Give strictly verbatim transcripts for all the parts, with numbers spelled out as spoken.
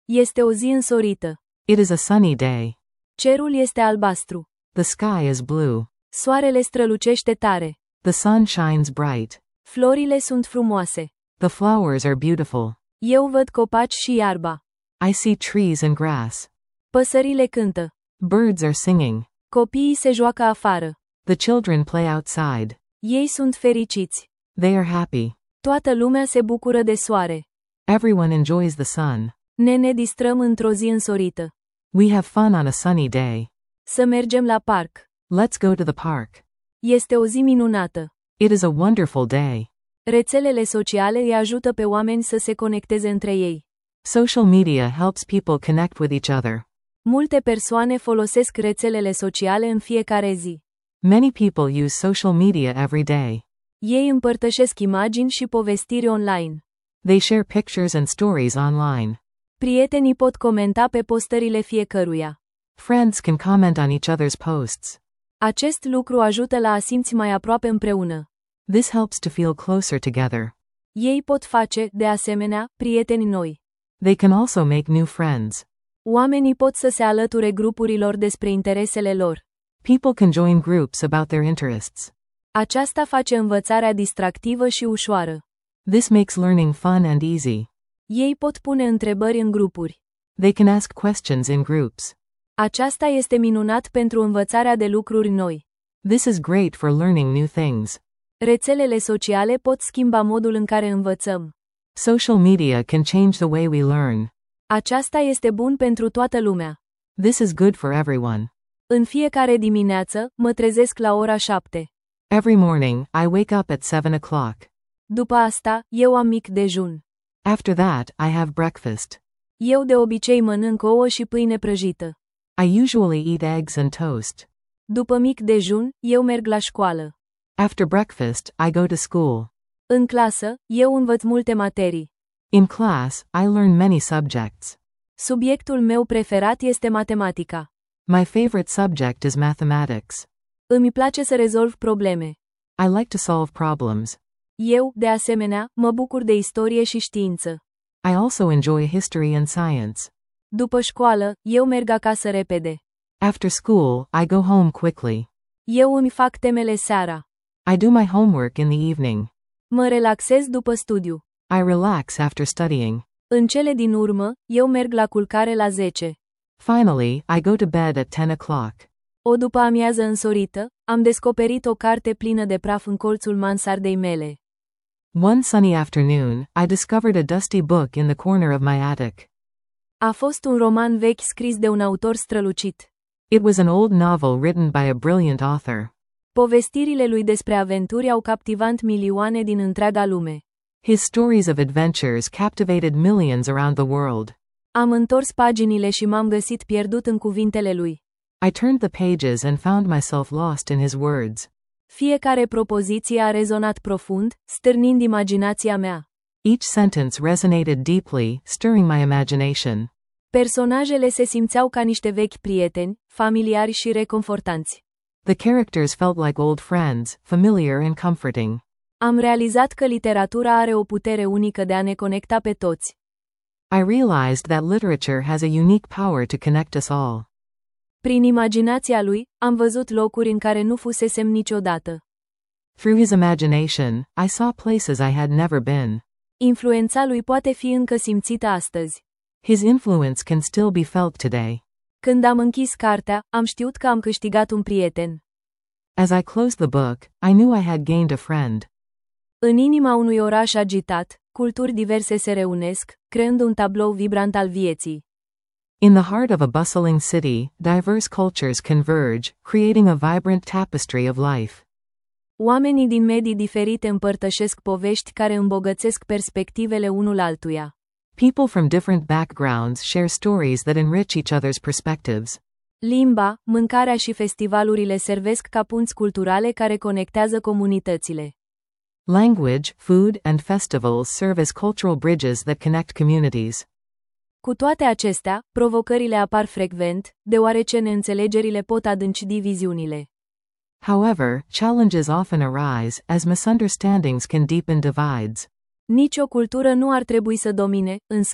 Este o zi însorită. It is a sunny day. Cerul este albastru. The sky is blue. Soarele strălucește tare. The sun shines bright. Florile sunt frumoase. The flowers are beautiful. Eu văd copaci și iarba. I see trees and grass. Păsările cântă. Birds are singing. Copiii se joacă afară. The children play outside. Ei sunt fericiți. They are happy. Toată lumea se bucură de soare. Everyone enjoys the sun. Ne ne distrăm într-o zi însorită. We have fun on a sunny day. Să mergem la parc. Let's go to the park. Este o zi minunată. It is a wonderful day. Rețelele sociale îi ajută pe oameni să se conecteze între ei. Social media helps people connect with each other. Multe persoane folosesc rețelele sociale în fiecare zi. Many people use social media every day. Ei împărtășesc imagini și povestiri online. They share pictures and stories online. Prietenii pot comenta pe postările fiecăruia. Friends can comment on each other's posts. Acest lucru ajută la a simți mai aproape împreună. This helps to feel closer together. Ei pot face, de asemenea, prieteni noi. They can also make new friends. Oamenii pot să se alăture grupurilor despre interesele lor. People can join groups about their interests. Aceasta face învățarea distractivă și ușoară. This makes learning fun and easy. Ei pot pune întrebări în grupuri. They can ask questions in groups. Aceasta este minunat pentru învățarea de lucruri noi. This is great for learning new things. Rețelele sociale pot schimba modul în care învățăm. Social media can change the way we learn. Aceasta este bun pentru toată lumea. This is good for everyone. În fiecare dimineață, mă trezesc la ora șapte. Every morning, I wake up at seven o'clock. După asta, eu am mic dejun. After that, I have breakfast. Eu de obicei mănânc ouă și pâine prăjită. I usually eat eggs and toast. După mic dejun, eu merg la școală. After breakfast, I go to school. În clasă, eu învăț multe materii. In class, I learn many subjects. Subiectul meu preferat este matematica. My favorite subject is mathematics. Îmi place să rezolv probleme. I like to solve problems. Eu, de asemenea, mă bucur de istorie și știință. I also enjoy history and science. După școală, eu merg acasă repede. After school, I go home quickly. Eu îmi fac temele seara. I do my homework in the evening. Mă relaxez după studiu. I relax after studying. În cele din urmă, eu merg la culcare la zece. Finally, I go to bed at ten o'clock. O după amiază însorită, am descoperit o carte plină de praf în colțul mansardei mele. One sunny afternoon, I discovered a dusty book in the corner of my attic. A fost un roman vechi scris de un autor strălucit. It was an old novel written by a brilliant author. Povestirile lui despre aventuri au captivat milioane din întreaga lume. His stories of adventures captivated millions around the world. Am întors paginile și m-am găsit pierdut în cuvintele lui. I turned the pages and found myself lost in his words. Fiecare propoziție a rezonat profund, stârnind imaginația mea. Each sentence resonated deeply, stirring my imagination. Personajele se simțeau ca niște vechi prieteni, familiari și reconfortanți. The characters felt like old friends, familiar and comforting. Am realizat că literatura are o putere unică de a ne conecta pe toți. I realized that literature has a unique power to connect us all. Prin imaginația lui, am văzut locuri în care nu fusesem niciodată. Through his imagination, I saw places I had never been. Influența lui poate fi încă simțită astăzi. His influence can still be felt today. Când am închis cartea, am știut că am câștigat un prieten. As I closed the book, I knew I had gained a friend. În inima unui oraș agitat, culturi diverse se reunesc, creând un tablou vibrant al vieții. In the heart of a bustling city, diverse cultures converge, creating a vibrant tapestry of life. Oamenii din medii diferite împărtășesc povești care îmbogățesc perspectivele unul altuia. People from different backgrounds share stories that enrich each other's perspectives. Limba, mâncarea și festivalurile servesc ca punți culturale care conectează comunitățile. Language, food, and festivals serve as cultural bridges that connect communities. Cu toate acestea, provocările apar frecvent, deoarece neînțelegerile pot adânci diviziunile. However, challenges often arise, as misunderstandings can deepen divides. Nici o cultură nu ar trebui să domine, în schimb,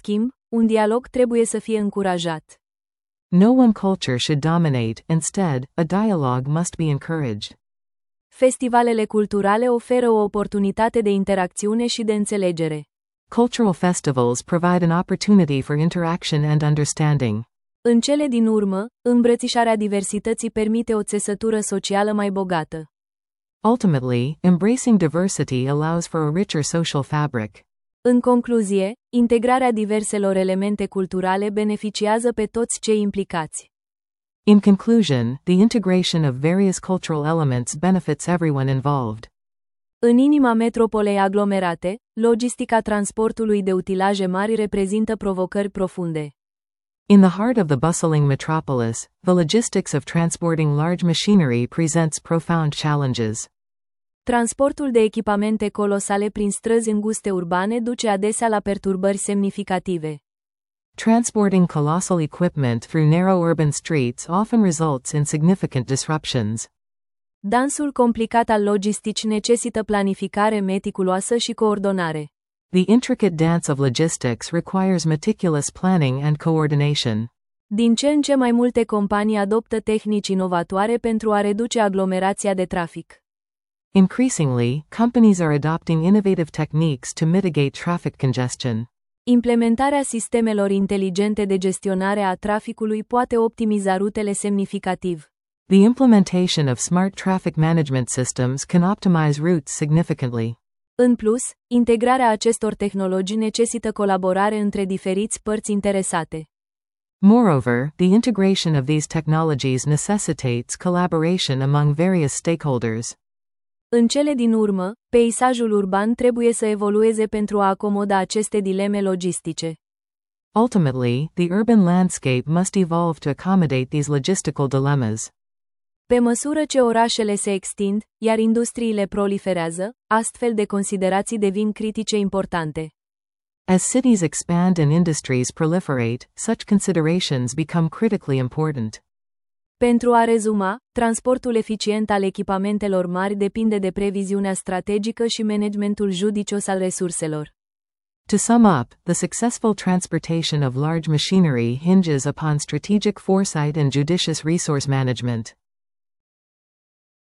un dialog trebuie să fie încurajat. No one culture should dominate, instead, a dialogue must be encouraged. Festivalele culturale oferă o oportunitate de interacțiune și de înțelegere. Cultural festivals provide an opportunity for interaction and understanding. În cele din urmă, îmbrățișarea diversității permite o țesătură socială mai bogată. Ultimately, embracing diversity allows for a richer social fabric. În concluzie, integrarea diverselor elemente culturale beneficiază pe toți cei implicați. In conclusion, the integration of various cultural elements benefits everyone involved. În inima metropolei aglomerate, logistica transportului de utilaje mari reprezintă provocări profunde. In the heart of the bustling metropolis, the logistics of transporting large machinery presents profound challenges. Transportul de echipamente colosale prin străzi înguste urbane duce adesea la perturbări semnificative. Transporting colossal equipment through narrow urban streets often results in significant disruptions. Dansul complicat al logisticii necesită planificare meticuloasă și coordonare. The intricate dance of logistics requires meticulous planning and coordination. Din ce în ce mai multe companii adoptă tehnici inovatoare pentru a reduce aglomerația de trafic. Increasingly, companies are adopting innovative techniques to mitigate traffic congestion. Implementarea sistemelor inteligente de gestionare a traficului poate optimiza rutele semnificativ. The implementation of smart traffic management systems can optimize routes significantly. În plus, integrarea acestor tehnologii necesită colaborare între diferiți părți interesate. Moreover, the integration of these technologies necessitates collaboration among various stakeholders. În cele din urmă, peisajul urban trebuie să evolueze pentru a acomoda aceste dileme logistice. Ultimately, the urban landscape must evolve to accommodate these logistical dilemmas. Pe măsură ce orașele se extind, iar industriile proliferează, astfel de considerații devin critice importante. As cities expand and industries proliferate, such considerations become critically important. Pentru a rezuma, transportul eficient al echipamentelor mari depinde de previziunea strategică și managementul judicios al resurselor. To sum up, the successful transportation of large machinery hinges upon strategic foresight and judicious resource management.